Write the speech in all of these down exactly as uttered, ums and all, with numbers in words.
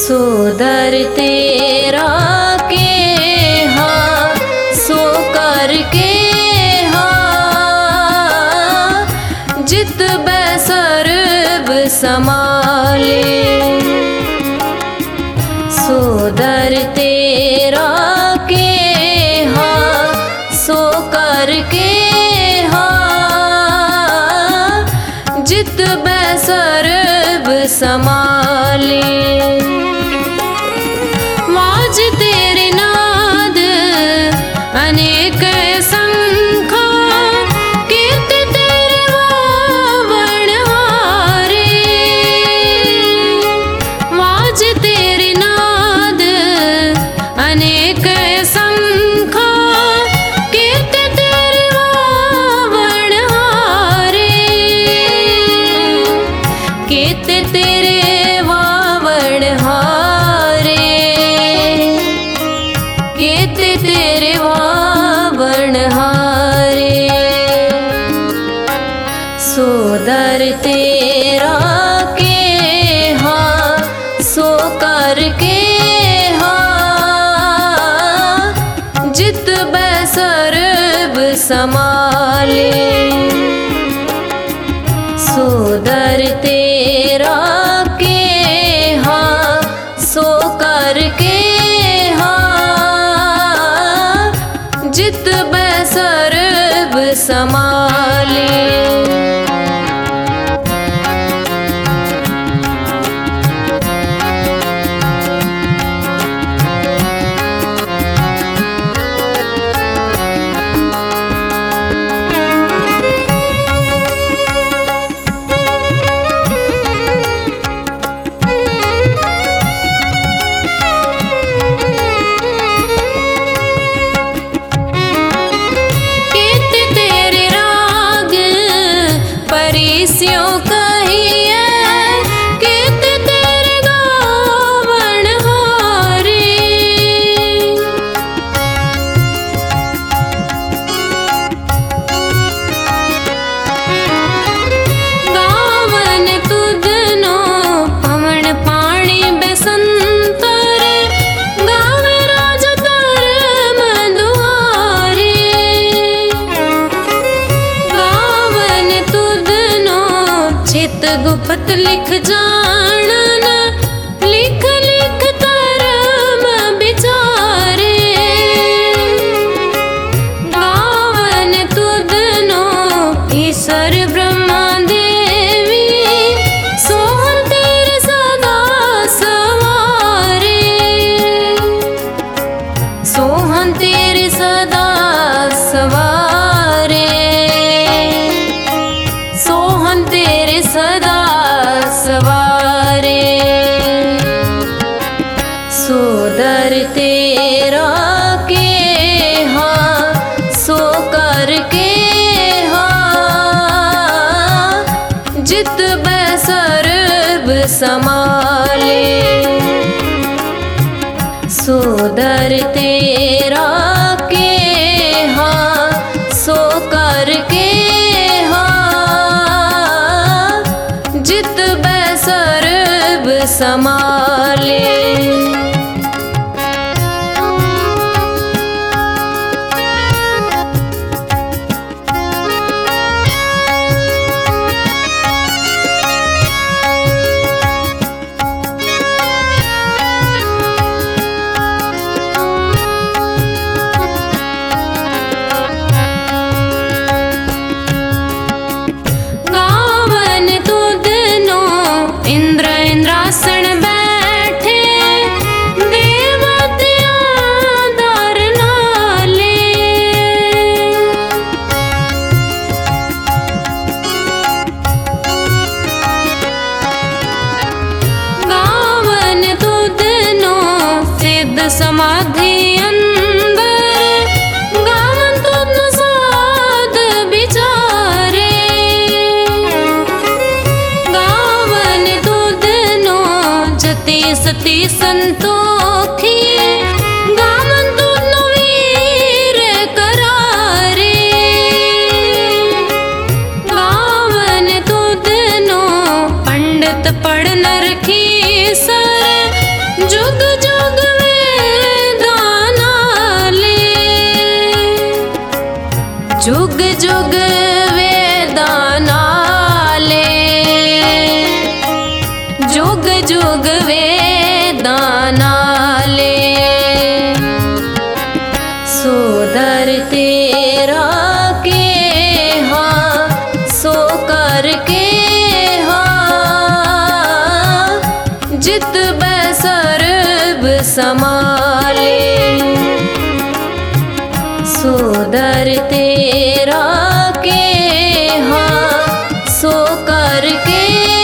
सोदर तेरा के हा सो कर के हा जित बैसर्ब समाले। सोदर तेरा के हा सो कर के हा जित बैसर्ब समाले। वाज तेरे नाद अनेक संखा कीर्त तेरे वावण हारे। वाज तेरे नाद अनेक संखा कीर्त तेरे वावण हारे। कीर्त तेरे वावण हारे। कीर्त तेरे वावण हारे। सोदर तेरा के हा सो कर के हा जित बैसर्ब समाले। सोदर तेरा के हा सो कर के हा जित बैसर्ब समाले। स्यों कहिए कीर्त तेरे गावण हारे। गावन तुधनो पवन पाणी बेसंतर गावे राज तर मधुआरे। गावन तुधनो चित गुप्त लिख जानन लिख लिख तरम बिचारे। गावन तुधनो ईश्वर ब्रह्मा देवी सोहन तेरे सदा सवारे। सोहन तेरे सदा सवारे। सोहन तेरे सदा सवारे। सोदर तेरा के हा सो कर के हा जित बैसर्ब समाले। सोदर तेरा के हा सो कर के हा जित बैसर्ब समाले। जुग वेदा नाले, जुग जुग वेदा नाले। सोदर तेरा के हाँ सो करके हाँ जित सर्ब समाले। सोदर तेरा के हाँ सो करके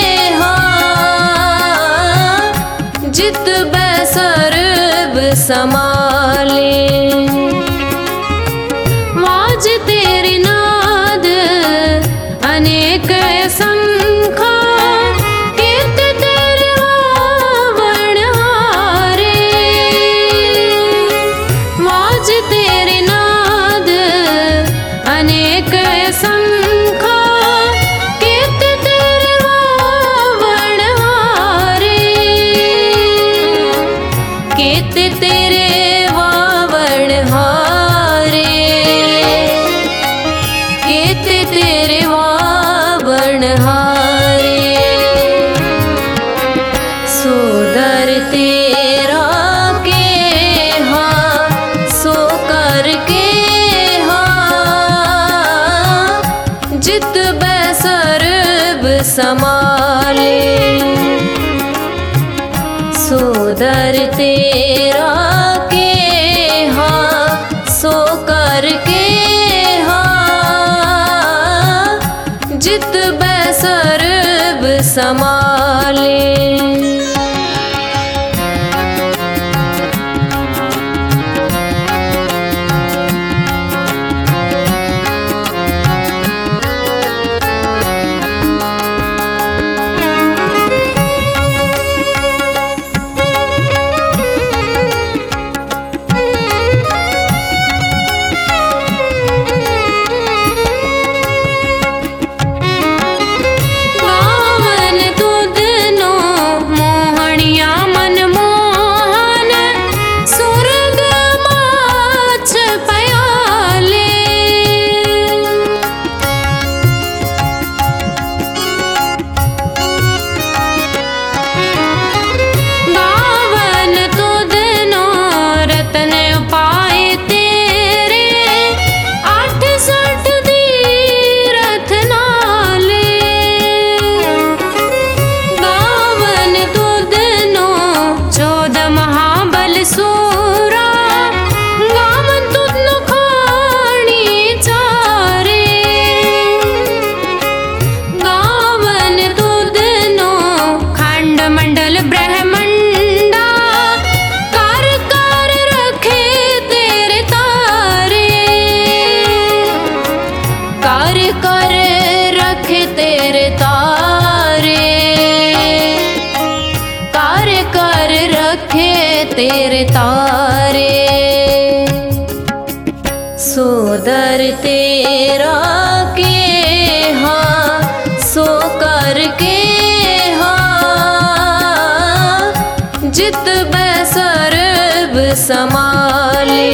हाँ जित सर्ब समाले। वाज तेरी नाद अनेक संखा, कीर्त तेरे वावण हारे। वाज तेरी नाद अनेक संखा, कीर्त तेरे वावण हारे। कीर्त तेरे वावण हारे, कीर्त तेरे वावण हारे। सोदर तेरा के हाँ सो करके हाँ जित सर्ब समाले। सोदर तेरा के हाँ सो करके हाँ जित सर्ब समाले। तेरे तारे। सोदर तेरा के हाँ सो करके हाँ जित सर्ब समाले।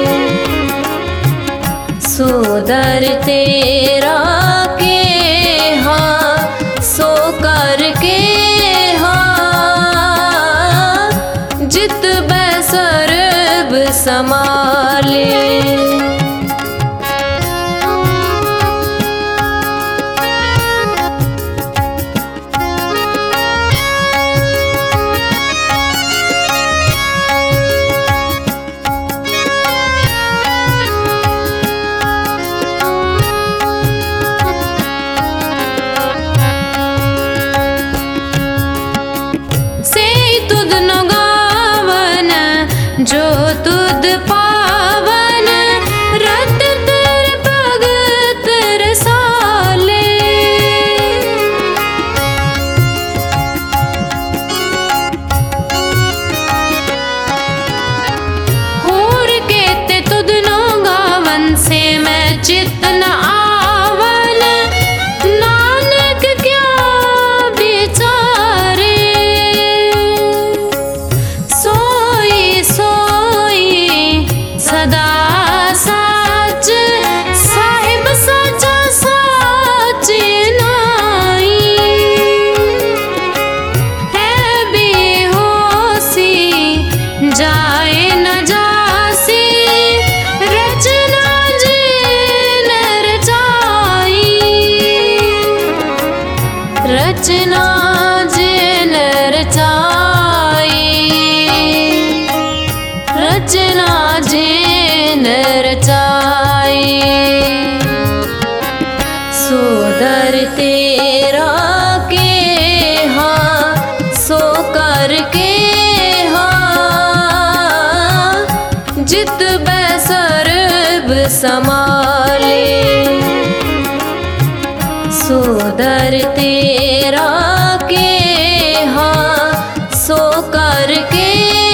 सोदर तेरा के हाँ सो करके हाँ जित सर्ब समाले। जो तुद पावन रत तेरे भगत रसाले। होर केते तुद नो गावन से मैं चित न आवन। नानक क्या बिचारे सोई सोई सदा साच साहिब सा रचना जेन रचाई। सो दर तेरा के हाँ सो कर के हाँ जित बैसर्ब समाले। सो दर तेरा के हाँ सो कर के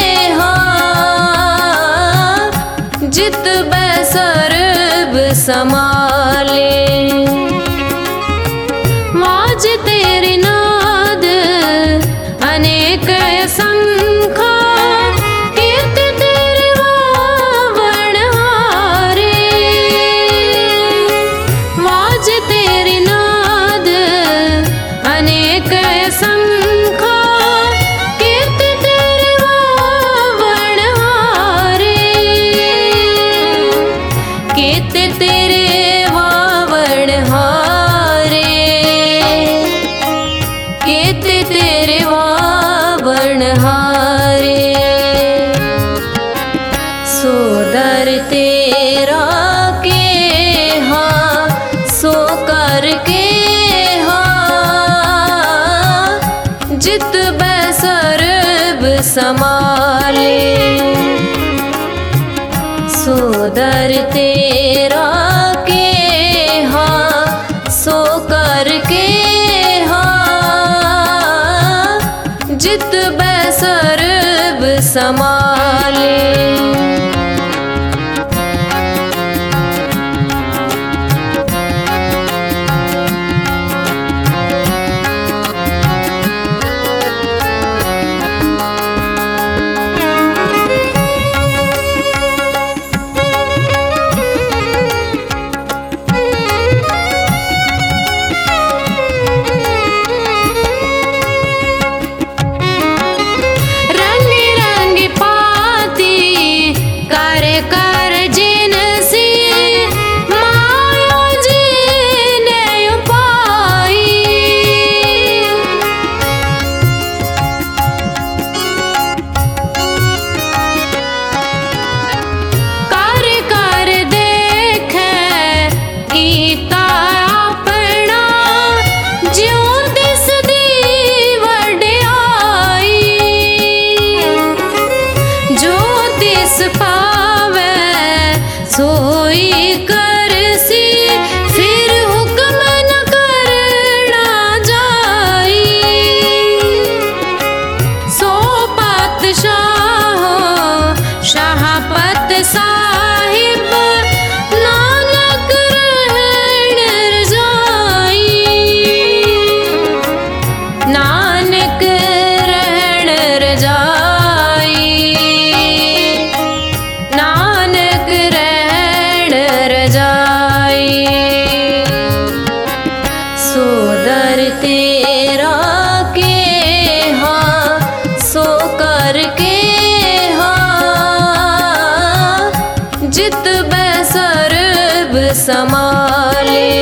हाँ जित बैसर्ब समाले। वाज तेरे नाद अनेक असंख्य कीर्त तेरे वावणहारे। वाज तेरे नाद अनेक असंख्य कीर्त तेरे वावणहारे। कीर्त तेरे वावणहारे। कीर्त तेरे वावणहारे। सो दर तेरा के हाँ सो कर के हाँ जित बैसर्ब समाले। सो दर तेरा के हाँ सो कर के हाँ जित बैसर्ब समाले। सोई करसी फिर हुक्म न करना जाई। सो पातशाह शाहपत साहिब नानक रहन रजाई। नानक रहन रजाई। नानक रजाई। सो दर तेरा के हाँ सो कर के हाँ जित बैसर्ब समाले।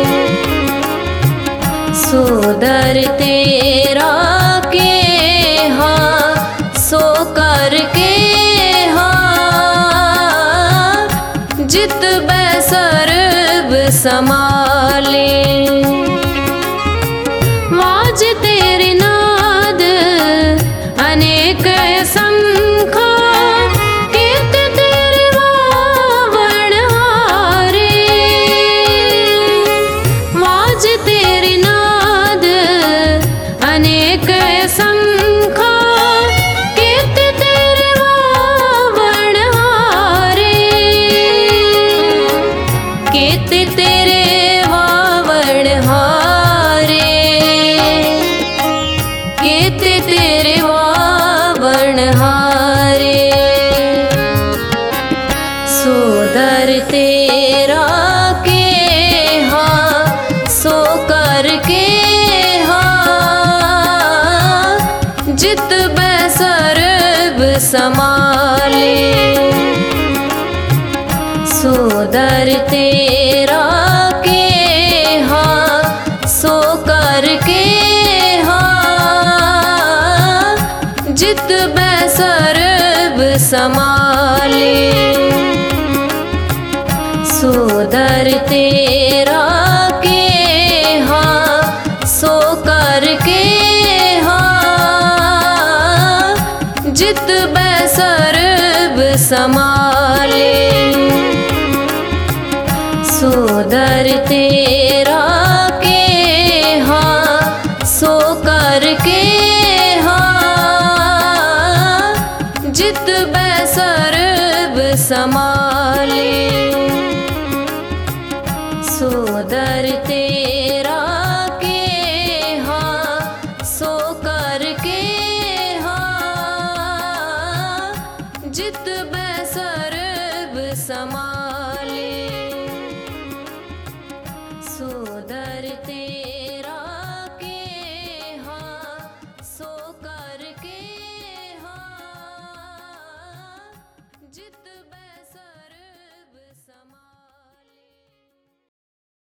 सो दर तेरा के हाँ सो कर के हाँ जित बैसर्ब समाले। वाज तेरे नाद अनेक असंख्य कीर्त तेरे वावणहारे। वाज तेरे नाद अनेक असंख्य कीर्त तेरे वावणहारे। कीर्त तेरे वावणहारे। कीर्त तेरे वावणहारे। सो दर तेरा के हाँ सो कर के हाँ जित बैसर्ब समाले। सो दर तेरा के हाँ सो कर के हाँ जित बैसर्ब समाले। सोदर तेरा के हाँ सो करके हाँ जित सर्ब समाले। सोदर तेरा के हाँ सो करके हाँ जित सर्ब समाले। सोदर ते